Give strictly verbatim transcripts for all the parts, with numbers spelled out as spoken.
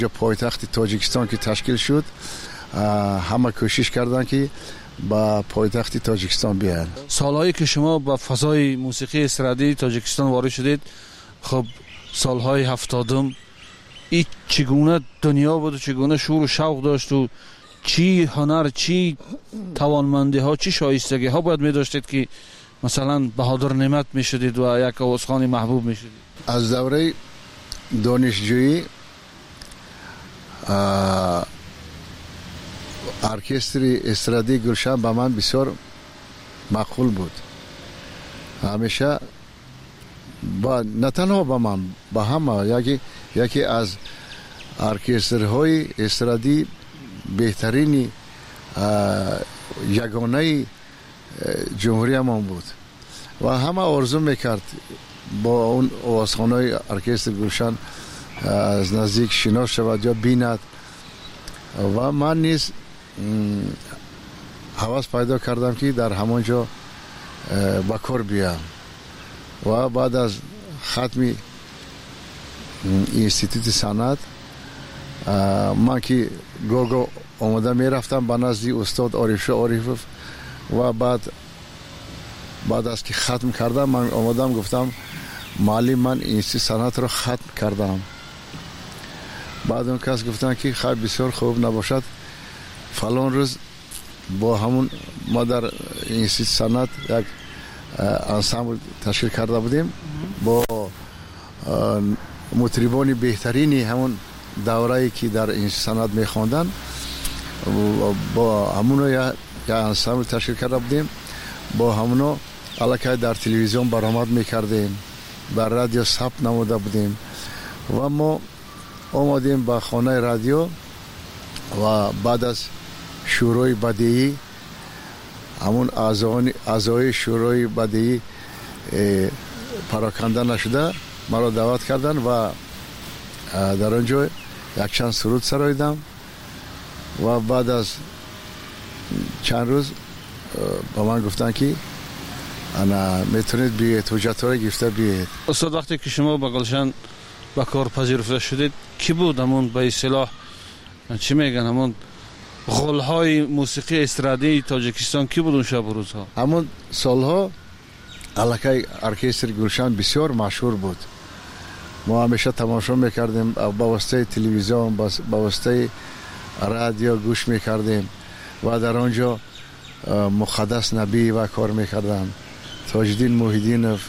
جو پایتخت تاجیکستان که تشکیل شد همه کوشش کردن که با پایتخت تاجیکستان بیان. سالهایی که شما با فضای موسیقی استرادی تاجیکستان وارد شدید، خب سالهای هفتادم این چگونه دنیا بود و چگونه شور و شوق داشت و چی هنر، چی توانمندی ها، چی شایستگی ها باید می داشتید که مثلا بهادر نعمت می شدید و یک آوازخوان محبوب می شدید؟ از دوره دانشجویی ارکستر استرادی گلشن به من بسیار مقبول بود. همیشه با نه تنها با من، با همه یکی یکی از ارکسترهای استرادی بهترین یگانه جمهوری ما بود و همه آرزو میکرد با اون آوازخوان‌های ارکستر گلشن از نزدیک شناس شود یا بیند و من نیز هوس پیدا کردم که در همانجا با کار بیام و بعد از ختم اینستیتوت صنعت من که گوگو آمده می رفتم به نزد استاد عارف شاه عارفوف و بعد بعد از که ختم کردم من آمدم گفتم معلم من اینستیتوت صنعت رو ختم کردم. بعد اون کس گفتن که خیلی بسیار خوب نباشد فلان روز با همون ما در اینستیتوت صنعت یک انسامبل تشکیل کرده بودیم با مطربان بهترینی همون دوره‌ای که در اینستیتوت صنعت می‌خواندن با همون یک انسامبل تشکیل کرده بودیم، با همونو الکی در تلویزیون برآمد می‌کردیم، در رادیو ثبت نموده بودیم و ما آمدیم به خانه رادیو و بعد از شورای بدیعی همون اعضای شورای بدیعی پراکنده نشده مرا دعوت کردن و در آنجا یک چند سرود سراییدم و بعد از چند روز با من گفتن که انا میتونید بیاید حجت های گفته بیاید. استاد وقتی که شما با گلشن با کار پذیرفته شدید کی بود همون به اصطلاح چی میگن همون غلهای موسیقی استرادی تاجیکستان کی بود اون شب و روزها؟ همون سالها الکی ارکستر گلشن بسیار مشهور بود. ما همیشه تماشا میکردیم، با واسطه تلویزیون با واسطه رادیو گوش میکردیم و در آنجا مقدس نبی و کار میکردن، تاجدین محیدینوف،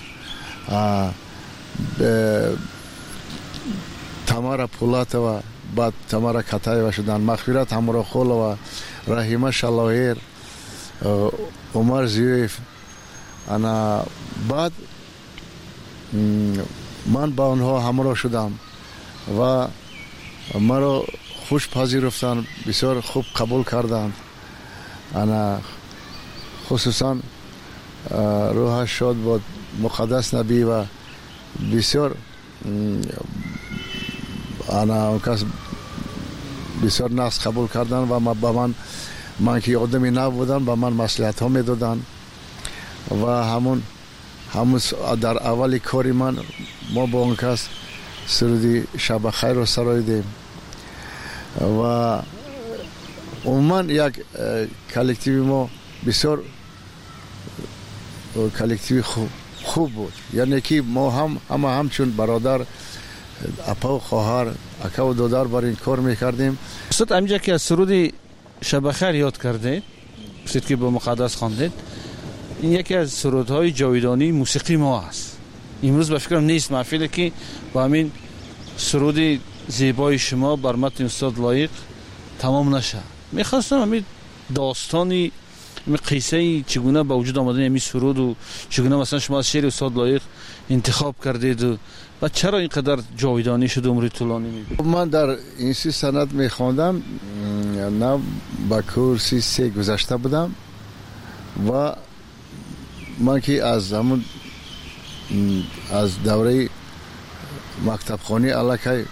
تمارا پولاتوا، بعد تمارا کتایوا شدن، مغفرت همراخولوا، رحیمه شلاهیر، عمر زیویف. انا بعد من با آنها همراه شدم و مرا خوش پذیرفتن، بسیار خوب قبول کردند. انا خصوصا روح شاد بود مقدس نبی و بسیار انا اون کس بسیار ناس قبول کردن و با من من که آدمی نبودم با من مصلحت ها میدادن و همون همون در اولی کاری من ما با اون کس سرودی شب خیر رو سراییدیم و عموما یک کلکتیو ما بسیار کلکتیو خوب, خوب بود، یعنی که ما هم همه همچون برادر اپا و خواهر اکا و دادر بر این کار میکردیم. استاد همینجا که از سرود شب خیر یاد کردید، سید که با مقدس خواندید، این یکی از سرودهای جاویدانی موسیقی ما است. امروز به فکرم نیست محفلی که با همین سرود زیبای شما بر متن استاد لایق تمام نشه. میخواستم همین داستانی همین قصه چگونه با وجود آمدن همین سرود و چگونه مثلا شما از شعر استاد لایق انتخاب کردید و و چرا اینقدر جاویدانی شد عمر طولانی می‌بینید؟ من در اینستیتوت صنعت میخواندم، نه با کورسی سه گذشته بودم و من که از همون از دوره مکتب خانی الکی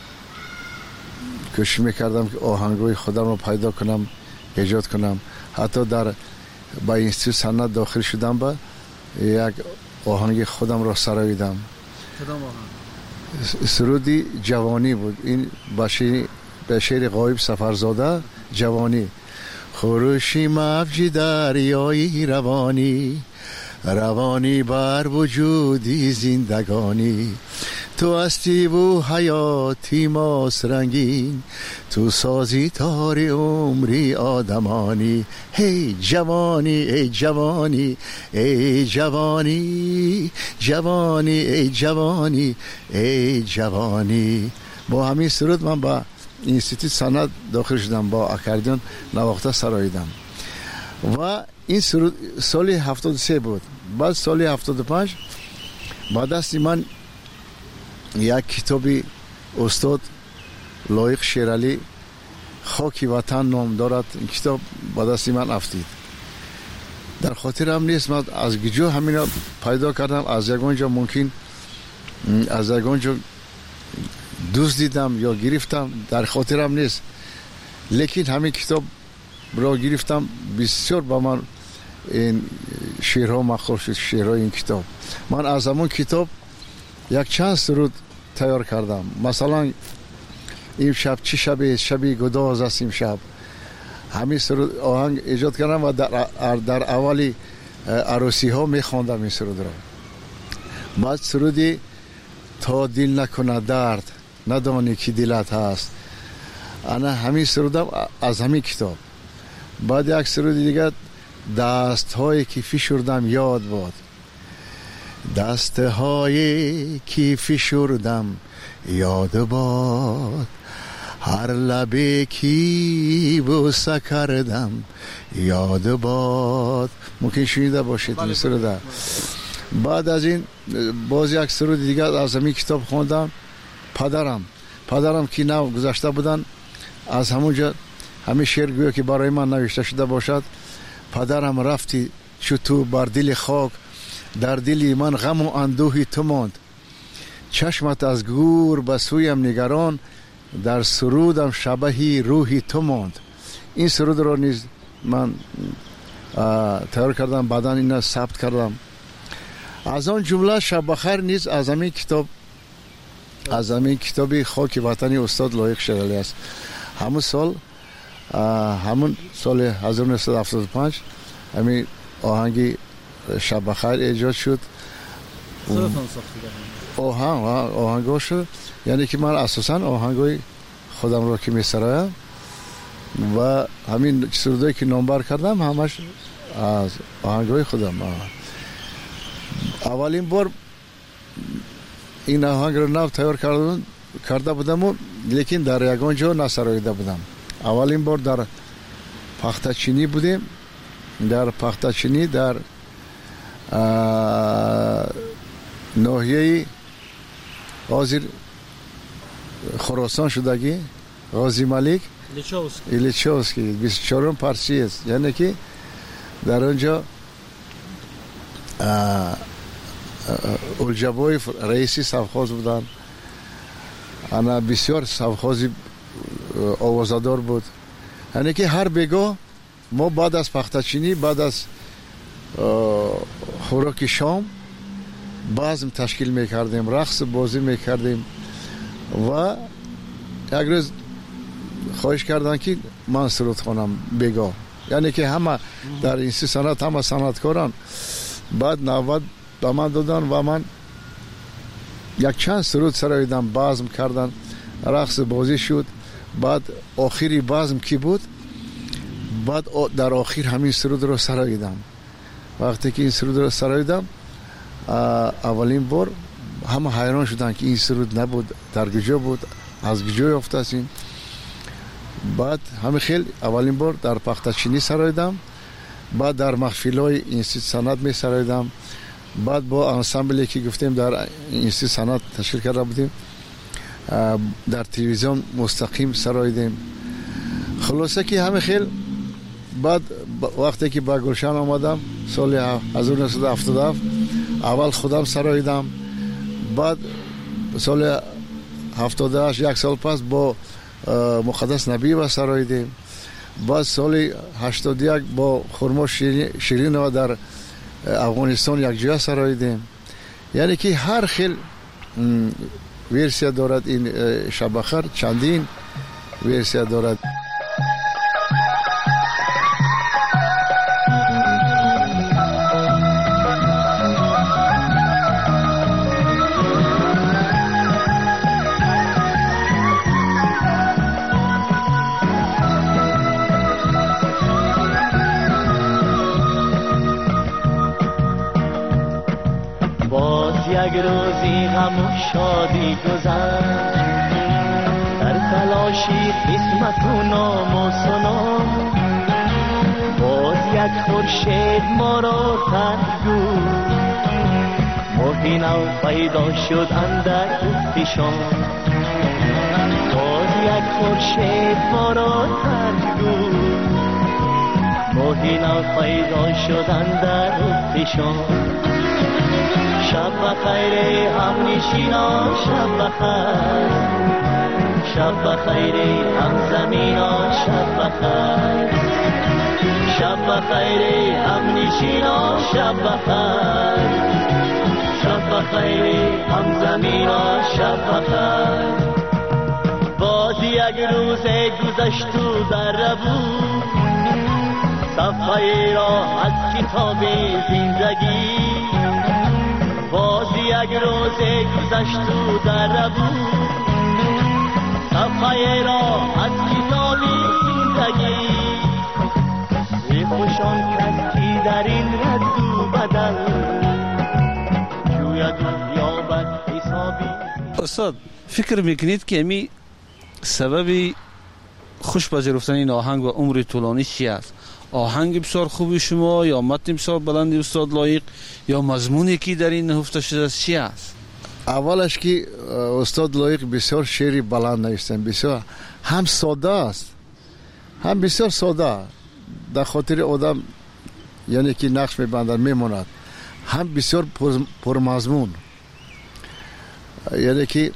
کوشش میکردم که آهنگوی خودم رو پیدا کنم، ایجاد کنم. حتی در با اینستیتوت صنعت داخل شدم با یک آهنگ خودم رو سراییدم. کدام سرودی جوانی بود. این باشی به شعر غایب سفرزاده جوانی. خروشی موج دریایی روانی، روانی بر وجودی زندگانی، تو هستی و حیاتی ماست رنگین، تو سازی تار عمری آدمانی. هی جوانی ای جوانی ای جوانی، جوانی ای جوانی ای جوانی. با همین سرود من با اینستیتوت صنعت داخل شدم، با اکاردیون نواخته سراییدم و این سرود سال هفتاد و سه بود. بعد سال هفتاد و پنج با دست من یک کتابی استاد لایق شیرالی خاکی وطن نام دارد. این کتاب با دست من افتید. در خاطرم نیست من از گجو همین پیدا کردم، از یگانجا ممکن از یگانجا دوست دیدم یا گرفتم، در خاطرم نیست. لیکن همین کتاب را گرفتم، بسیار با من این شعرها مخور شد، شعرهای این کتاب. من از همون کتاب یک چند سرود تیار کردم. مثلا این شب چی شبی شبی گداز است این شب، همین سرود آهنگ ایجاد کردم و در, در اولی عروسی ها میخواندم این سرود را. بعد سرودی تا دل نکنه درد ندانی که دلت هست، انا همین سرودم از همین کتاب. بعد یک سرود دیگه دست هایی که فشردم یاد باد، دست هایی که فشردم یاد باد، هر لبی که بوسه کردم یاد باد. ممکن شنیده باشید این سرود. بعد از این باز یک سرود دیگه از همین کتاب خوندم. پدرم پدرم که نو گذشته بودن، از همونجا همین شعر گویا که برای من نوشته شده باشد. پدرم رفتی چو تو بر دل خاک، در دلی من غم و اندوهی تو ماند، چشمت از گور به سویم نگران، در سرودم شبهی روحی تو ماند. این سرود را نیز من تیار کردم، بعدا این ثبت کردم. از آن جمله شب بخیر نیز از همین کتاب از همین کتابی خاک وطنی استاد لایق شیرالی است. همون سال همون سال هزار و نهصد و هفتاد و پنج همین آهنگی شب بخیر ایجاد شد. آهنگ آهنگا شد، یعنی که من اساسا آهنگای خودم را که میسرایم و همین سرودایی که نامبر کردم همش از آهنگای خودم. اولین بار این آهنگ رو نو تیار کردم کرده بودم، لیکن در یگان جا نسراییده بودم. اولین بار در پختچینی بودیم، در پختچینی در ناحیه حاضر خراسان شدگی غازی ملک ایلیچوسکی بیست و چهارم پارسی است، یعنی که در اونجا الجبای رئیسی سوخاز بودن. انا بسیار سوخازی آوازدار بود، یعنی که هر بگاه ما بعد از پختچینی بعد از خوراک شام بازم تشکیل میکردیم، رقص بازی میکردیم و یک روز خواهش کردن که من سرود خوانم بگاه، یعنی که همه در این سی سنت همه صنعتکاران بعد نوبت به من دادن و من یک چند سرود سراییدم، بازم کردن، رقص بازی شد. بعد آخری بازم کی بود، بعد در آخر همین سرود رو سراییدم. وقتی که این سرود رو سراییدم اولین بار همه حیران شدن که این سرود نبود، در گجا بود، از گجا یافته است این. بعد همه خیلی اولین بار در پختچینی سراییدم، بعد در محفل‌های اینستیتوت صنعت می سراییدم، بعد با انسامبلی که گفتیم در اینستیتوت صنعت تشکیل کرده بودیم در تلویزیون مستقیم سراییدیم. خلاصه که همه خیلی بعد وقتی که با گلشن آمدم سال هزار و نهصد و هفتاد و هفت اول خودم سراییدم، بعد سال هفتاد و هشت یک سال پس با مقدس نبی و سراییدیم، بعد سال هشتاد و یک با خرما شیرین و در افغانستان یک جای سراییدیم. یعنی که هر خیل ورسیا دارد این شبخر، چندین ورسیا دارد. یک روزی غم و شادی گذشت، در تلاشی قسمت و نام و سنام. باز یک خورشید ما را ترک گفت، ماهی نو پیدا شد اندر اختشام. باز یک خورشید ما را ترک گفت، ماهی نو پیدا شد اندر اختشام. شب بخیر هم نشینا، شب بخیر، شب بخیر هم زمینا، شب بخیر، شب بخیر هم نشینا، شب بخیر، شب بخیر هم زمینا، شب بخیر. باز یک روز گذشت و در بود، صفحه را از کتاب زندگی. باز یک روز گذشت و در بود، صفحه را از کتاب زندگی. ای خوشان کس کی در این رد و بدل، جوید و یابد حسابی. استاد فکر میکنید که امی سببی خوش پذیرفتن این آهنگ و عمر طولانی چی است؟ آهنگ بسیار خوبی شما یا متن بسیار بلندی استاد لایق یا مضمونی که در این نهفته شده است چی است؟ اولش که استاد لایق بسیار شعری بلند نوشتن، بسیار هم ساده است، هم بسیار ساده در خاطر آدم یعنی که نقش میبندن میموند، هم بسیار پرمضمون. یعنی که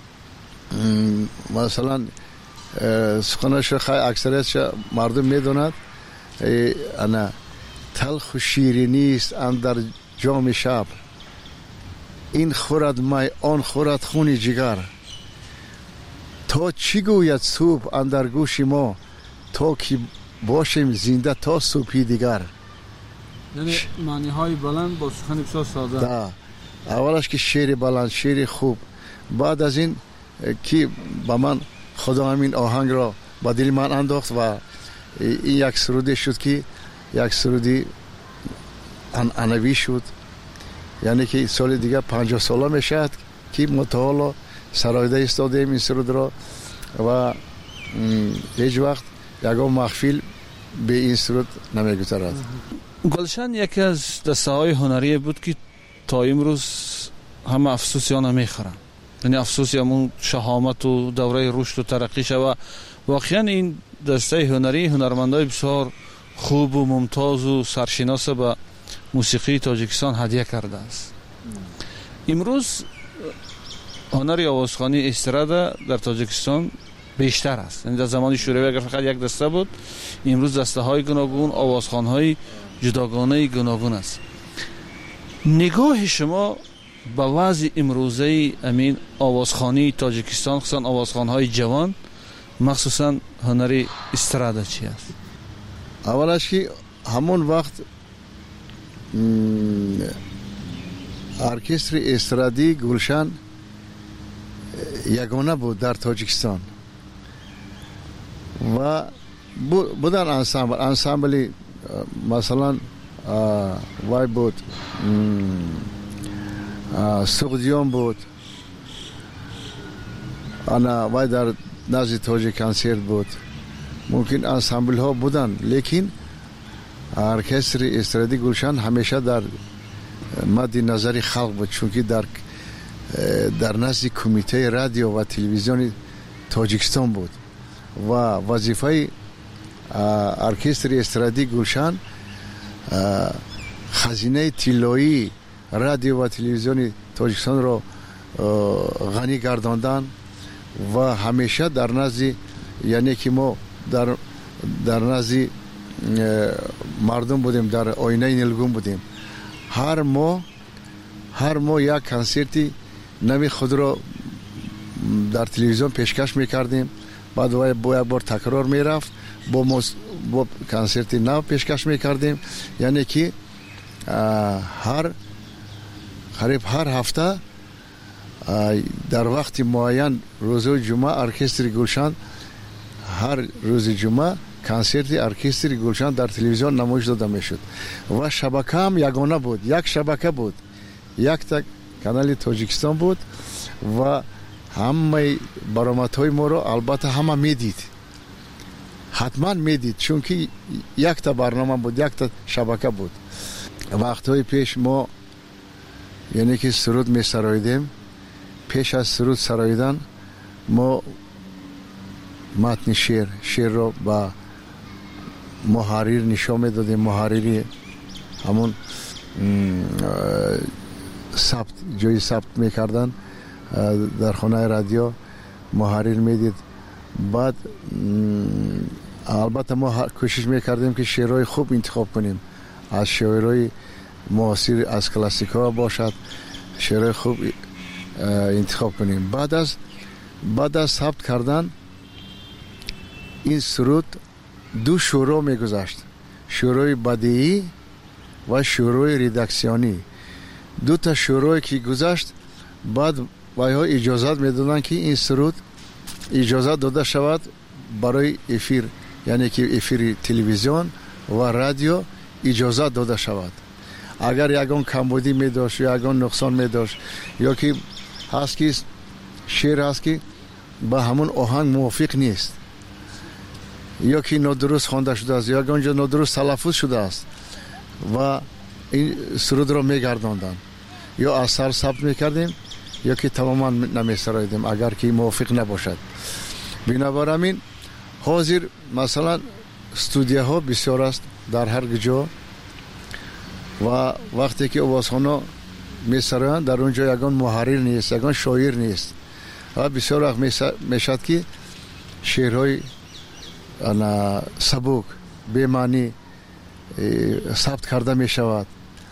مثلا سخنش خیلی اکثریت مردم میدوند انا تلخ و شیرینی است اندر جام شب، این خورد می آن خورد خون جگر. تا چی گوید صبح اندر گوش ما، تا که باشیم زنده تا صبحی دیگر. یعنی معنی های بلند با سخن بسیار ساده. دا اولش که شعر بلند، شعر خوب. بعد از این که با من خدا همین آهنگ را با دل من انداخت و این یک سرودی شد که یک سرودی انعنوی شد. یعنی که سال دیگه پنجاه ساله میشد که متحالا سرایده استادیم این سرود را و هیچ وقت یکم محفل به این سرود نمیگذرد. گلشن یکی از دسته های هنری بود که تا امروز همه افسوسیان میخورن، یعنی افسوسی همون شهامت و دوره رشد و ترقیش و واقعا این دسته هنری هنرمندای بسیار خوب و ممتاز و سرشناس به موسیقی تاجیکستان هدیه کرده است. امروز هنر آوازخوانی استرادا در تاجیکستان بیشتر است. یعنی در زمان شوروی اگر فقط یک دسته بود، امروز دسته های گوناگون، آوازخوان های جداگانه گوناگون است. نگاه شما به وضع امروزه امین آوازخوانی تاجیکستان، خصوصا آوازخوان های جوان، مخصوصا هنر استرادا چی است؟ اولش که همون وقت ارکستر استرادی گلشن یگانه بود در تاجیکستان و بودن انسامبل انسامبلی مثلا وای بود، سغدیان بود، انا وای در نزد تاجیک کنسرت بود، ممکن انسامبل ها بودن، لیکن ارکستر استرادی گلشن همیشه در مد نظر خلق بود، چون که در در نزد کمیته رادیو و تلویزیون تاجیکستان بود و وظیفه ارکستر استرادی گلشن خزینه طلایی رادیو و تلویزیون تاجیکستان را غنی گرداندن و همیشه در نزد، یعنی که ما در در نزد مردم بودیم، در آینه نیلگون بودیم. هر ماه هر ماه یک کنسرتی نمی خود را در تلویزیون پیشکش میکردیم، بعد وای با یک بار تکرار میرفت، با موس... با کنسرت نو پیشکش میکردیم. یعنی که هر قریب هر هفته در وقت معین روز جمعه ارکستر گلشن، هر روز جمعه کنسرت ارکستر گلشن در تلویزیون نمایش داده میشد و شبکه هم یگانه بود، یک شبکه بود، یک تک کانال تاجیکستان بود و همه برآمدهای ما رو البته همه میدید، حتما میدید، چون که یک تا برنامه بود، یک تا شبکه بود. وقتهای پیش ما یعنی که سرود می سرایدیم، پیش از سرود سرایدن ما متن شعر شعر رو با محرر نشان میدادیم، محرری همون ثبت جای ثبت میکردن در خانه رادیو محرر میدید. بعد البته ما کوشش میکردیم که شعرهای خوب انتخاب کنیم، از شعرهای معاصر، از کلاسیک‌ها باشد، شعرهای خوب انتخاب کنیم. بعد از بعد از ثبت کردن این سرود دو شروع میگذشت، شروع بدیعی و شروع ریداکسیونی. دو تا شروعی که گذشت بعد وایها اجازت میدادن که این سرود اجازت داده شود برای افیر، یعنی که افیر تلویزیون و رادیو اجازت داده شود. اگر یگان کمبودی می داشت یا یگان نقصان می داشت یا که هست که شعر هست که با همون آهنگ موافق نیست یا که نادرست خوانده شده است یا یگان جا نادرست تلفظ شده است و این سرود را می گرداندن یا اثر ثبت می کردیم یا که تماما نمی سرایدیم اگر که موافق نباشد. بنابراین حاضر مثلا استودیوها بسیار است در هر جا و وقتی که آوازخوان‌ها می‌سرایند در اونجا یگان محرر نیست، یگان شاعر نیست و بسیار وقت میشد که شعرهای سبک به معنی ثبت کرده می شود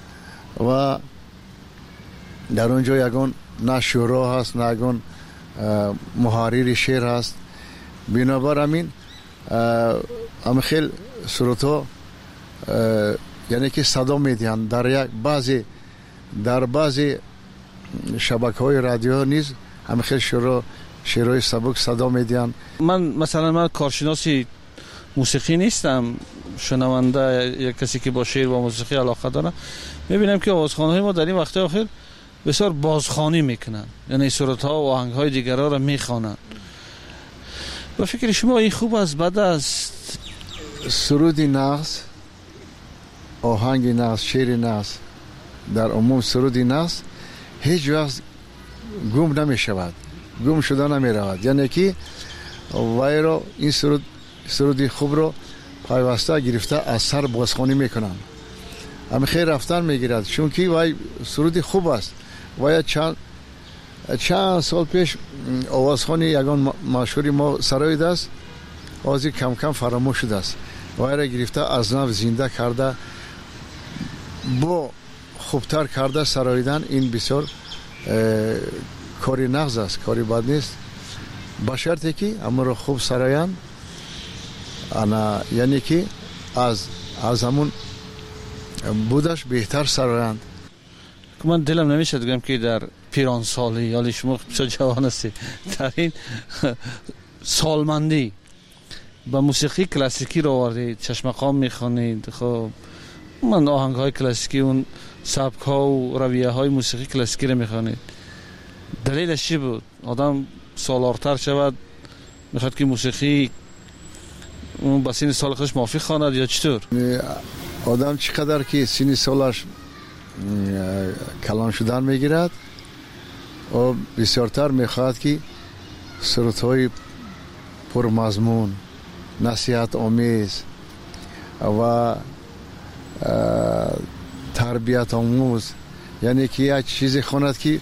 و در اونجا یگان نه شعرها هست نه یگان محرر شعر هست. بنابراین هم خیلی سرودها یعنی که صدا میدهند در یک بعضی در بعضی شبکه‌های رادیو نیز هم خیلی شعر شعرهای سبک صدا میدهند. من مثلا من کارشناسی موسیقی نیستم، شنونده یک کسی که با شعر و موسیقی علاقه داره، میبینم که آوازخوان‌های ما در این وقت آخر بسیار بازخوانی میکنن، یعنی سرودها و آهنگ‌های دیگرها را میخوانند. با فکر شما این خوب است بعد از سرود نغز، آهنگ نغز، شعر نغز، در عموم سرود نغز هیچ وقت گم نمی شود، گم شده نمی رود، یعنی که وای را این سرود سرود خوب رو پیوسته گرفته از سر بازخوانی میکنن، همین خیر رفتن میگیرد، چون که وای سرود خوب است. وای چند چند سال پیش آوازخوانی یگان مشهوری ما سرایید است، آزی کم کم فراموش شده است، وای را گرفته از نو زنده کرده با خوبتر کرده سراییدن. این بسیار کاری نغز است، کاری بد نیست، با شرطی که اما رو خوب سرایند، انا یعنی که از از همون بودش بهتر سرایند. من دلم نمیشه بگم که در پیران سالی یا شما بسیار جوان هستی، در این سالمندی با موسیقی کلاسیکی رو آوردید، چشمقام میخوانید. خب من آهنگ های کلاسیکی، اون سبک ها و رویه های موسیقی کلاسیکی رو میخوانید، دلیلش چی بود؟ آدم سالارتر شود میخواد که موسیقی اون با سین سال خودش موافق خواند یا چطور؟ آدم چقدر که سین سالش کلان شدن میگیرد و بسیارتر میخواد که سرودهای پرمضمون، نصیحت آمیز و تربیت آموز، یعنی که یک چیزی خواند که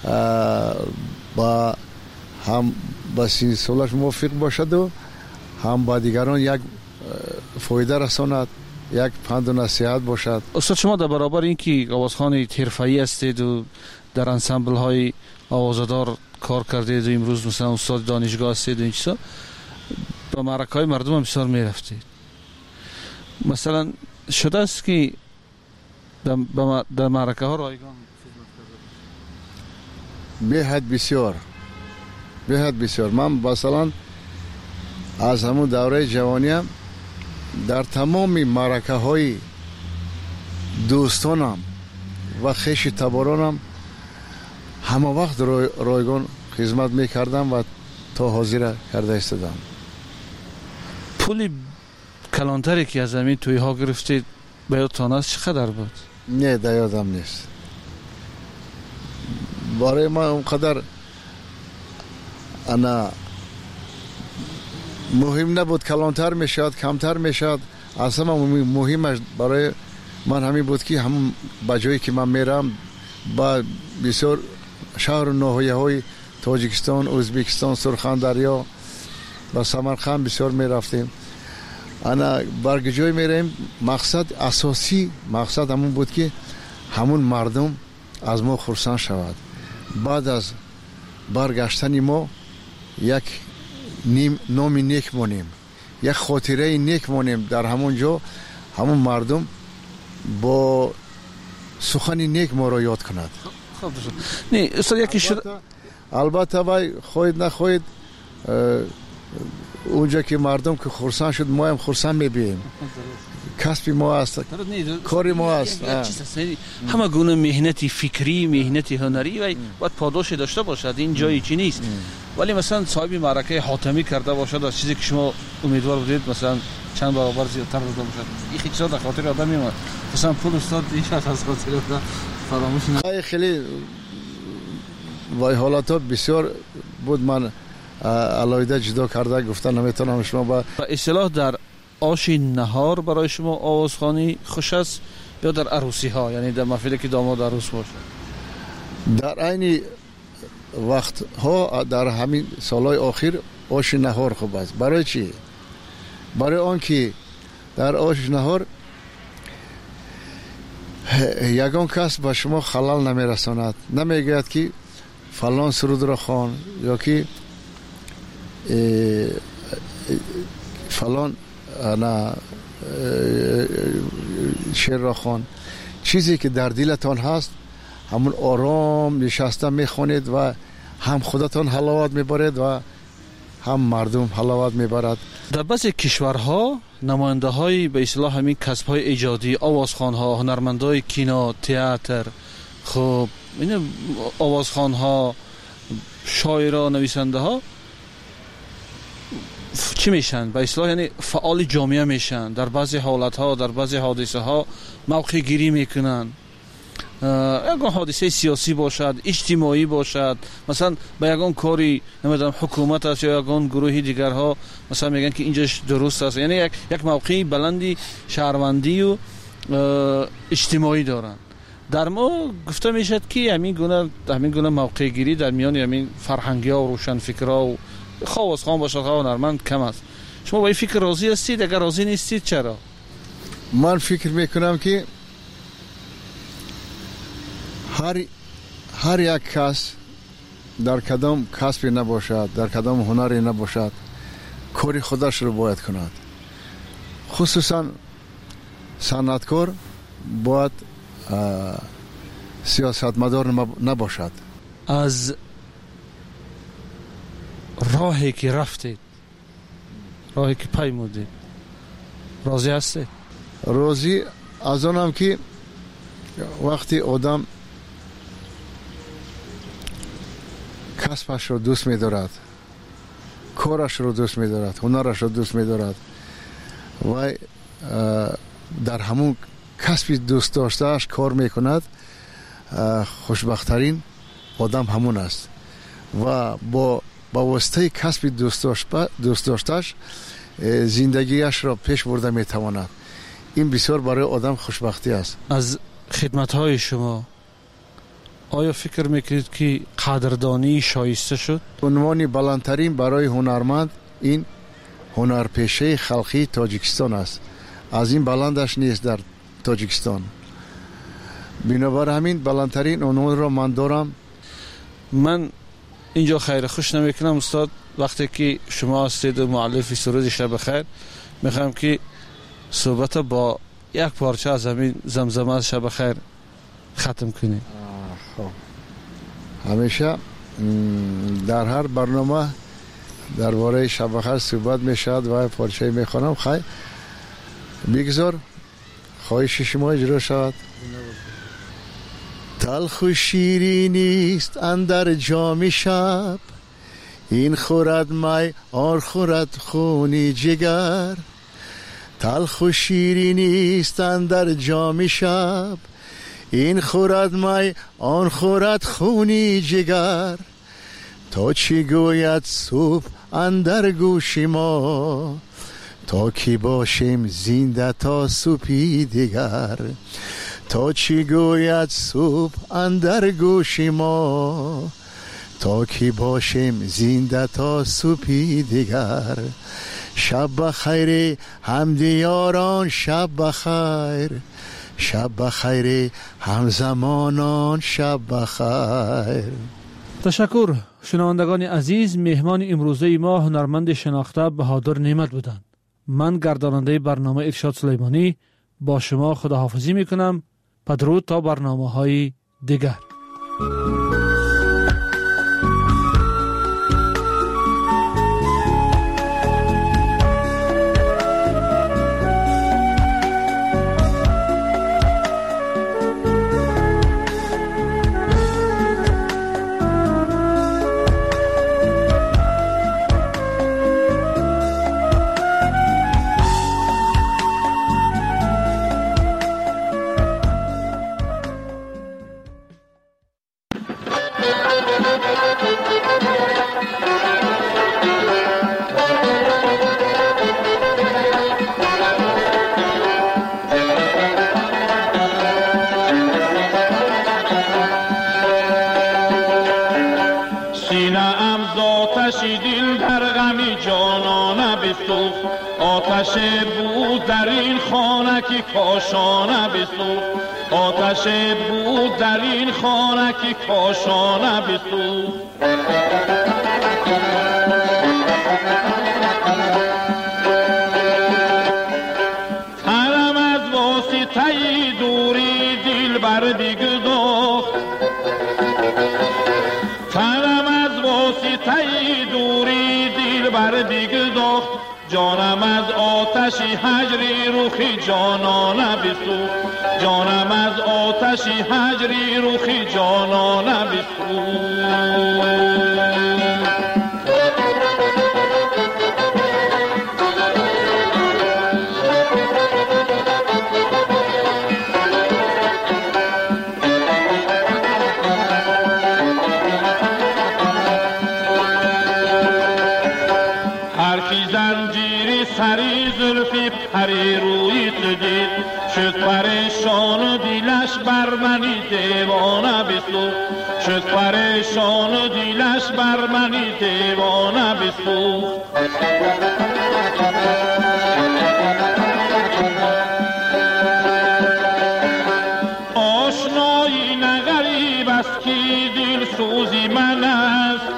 با هم با سین سالش موافق باشد و هم با دیگران یک فایده رساند، یک پند و نصیحت باشد. استاد شما در برابر این که آوازخوان حرفه‌ای هستید و در انسمبل های آوازدار کار کردید و امروز مثلا استاد دانشگاه هستید و این چیزا، به معرکه‌های مردم هم بسیار میرفتید. مثلا شده است که در, در معرکه ها رایگان به حد بسیار به حد بسیار. من مثلا از همون دوره جوانیم در تمام معرکه های دوستانم و خیش تبارانم همه وقت رای رایگان خدمت میکردم و تا حاضر کرده استادم. پولی کلانتری که از همین توی ها گرفتید به یادتان است چقدر بود؟ نه در یادم نیست. برای من اونقدر انا مهم نبود، کلانتر میشد کمتر میشد، اصلا مهمش برای من همین بود که هم با جایی که من میرم با بسیار شهر و ناحیه های تاجیکستان، ازبکستان، سرخندریا و سمرقند بسیار میرفتیم. انا برگ جای میریم، مقصد اساسی مقصد همون بود که همون مردم از ما خرسند شود. بعد از برگشتن ما یک نیم نام نیک مونیم، یک خاطره نیک مونیم در همون جا، همون مردم با سخن نیک ما را یاد کند. خب نه استاد یکی شد البته وای خواهید نخواهید اونجا که مردم که خرسند شد ما هم خرسند میبینیم. کسب ما است، کار ما است. همه گونه مهنتی فکری، مهنتی هنری و باید پاداش داشته باشد، این جایی چی نیست. ولی مثلا صاحب معرکه حاتمی کرده باشد از چیزی که شما امیدوار بودید مثلا چند برابر زیادتر داشته باشد، این خیلی در خاطر آدم میمونه. مثلا پول استاد هیچ از خاطر آدم فراموش نمیشه. خیلی وای حالات بسیار بود، من علایده جدا کرده گفتن نمیتونم شما با اصطلاح در آش نهار برای شما آوازخوانی خوش است یا در عروسی ها، یعنی در محفلی که داماد عروس باشه؟ در عین وقت ها در همین سالهای آخر آش نهار خوب است. برای چی؟ برای آن که در آش نهار یگان کس با شما خلال نمیرساند، نمیگوید که فلان سرود را خوان یا که فلان نه شعر را خوان. چیزی که در دلتان هست همون آرام نشسته میخوانید و هم خودتان حلاوت میبرید و هم مردم حلاوت میبرد. در بعضی کشورها نماینده های به اصطلاح همین کسب های ایجادی، آوازخوان ها، هنرمندای کینو، تئاتر، خب این آوازخوان ها، شاعران، نویسنده ها چی میشن؟ به اصطلاح یعنی فعال جامعه میشن. در بعضی حالت ها، در بعضی حادثه ها موقع گیری میکنن. یگان حادثه سیاسی باشد، اجتماعی باشد، مثلا به یگان کاری نمیدونم حکومت است یا یگان گروهی دیگر ها مثلا میگن که اینجاش درست است، یعنی یک یک موقعی بلندی شهروندی و اجتماعی دارن. در ما گفته میشد که همین گونه همین گونه موقع گیری در میان همین فرهنگی ها و روشن فکرها و خواستخوان باشد خواه هنرمند کم است. شما با این فکر راضی هستید؟ اگر راضی نیستید چرا؟ من فکر میکنم که هر هر یک کس در کدام کسبی نباشد، در کدام هنری نباشد، کاری خودش رو باید کند. خصوصا صنعتکار باید سیاستمدار نباشد. از راهی که رفتید، راهی که پیمودید، راضی هستید؟ راضی از آنم که وقتی آدم کسبش رو دوست می دارد، کارش رو دوست می دارد، هنرش رو دوست می دارد و در همون کسبی دوست داشتهش کار می کند، خوشبختترین آدم همون است و با با واسطه کسب دوست داشتهش زندگیش را پیش برده می تواند. این بسیار برای آدم خوشبختی است. از خدمت های شما آیا فکر میکنید که قدردانی شایسته شد؟ عنوان بلندترین برای هنرمند این هنرپیشه خلقی تاجیکستان است. از این بلندش نیست در تاجیکستان. بنابر همین بلندترین عنوان را من دارم. من اینجا خیر خوش نمیکنم استاد. وقتی که شما هستید و مؤلف سرود شب خیر، میخوام که صحبت با یک پارچه از همین زمزمه از شب خیر ختم کنید. خب همیشه در هر برنامه درباره شب خیر صحبت میشد و پارچه میخوانم. خیر بگذار خواهش شما اجرا شود. تلخ و شیرینی است اندر جام شب، این خورد می آن خورد خونی جگر. تلخ و شیرینی است اندر جام شب، این خورد می آن خورد خونی جگر. تا چی گوید صبح اندر گوش ما، تا کی باشیم زنده تا صبحی دیگر. تا چی گوید صبح اندر گوش ما، تا کی باشیم زنده تا صبحی دیگر. شب بخیر همدیاران، شب بخیر، شب بخیر همزمانان، شب بخیر. تشکر. شنوندگان عزیز، مهمان امروزه ما هنرمند شناخته بهادر نعمت بودند. من گرداننده برنامه ارشاد سلیمانی با شما خداحافظی میکنم. بدرود تا برنامه های دیگر. آتش بود در این خانه که کاشانه بسوخت، آتش بود در این خانه که کاشانه بسوخت. تنم از واسطه دوری دل بر بگداخت، تنم از واسطه دوری دل بر بگداخت. جانم از آتش هجری روخی جانانه بسوخت، جانم از آتش هجری روخی جانانه بسوخت. سری زلفی پری روی تو دید، شد پریشان و دیلش بر منی دیوانه بسوخت، شد پریشان و دیلش بر منی دیوانه بسوخت. آشنایی نه غریب است که دل سوزی من است،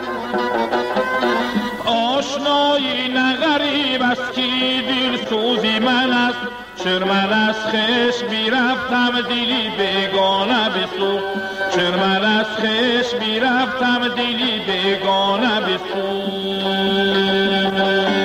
آشنایی نه غریب است که دل سوزی من است. چر من از خش بیرفتم دلی بیگانه بسوخت، چر من از خش بیرفتم دلی بیگانه بسوخت.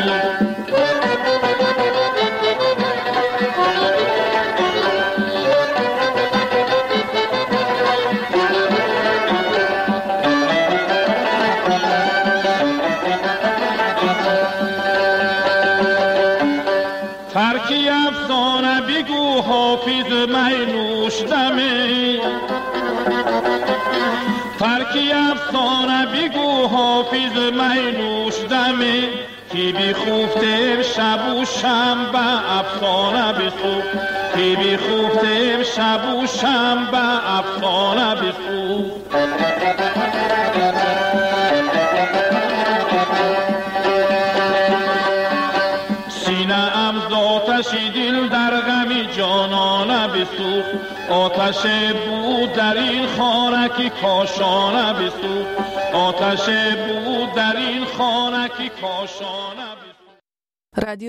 ترکی افسانه بگو حافظ می نوشدمی، ترکی افسانه بگو حافظ می نوشدمی. کی بی خوفتم شب و شنبه افسانه بسوخت، کی بی خوفتم شب و شنبه افسانه بسوخت. آتشی دل در غمی جانانه بسوخت، آتش بود در این خانه که کاشانه بسوخت، آتش بود در این خانه که کاشانه.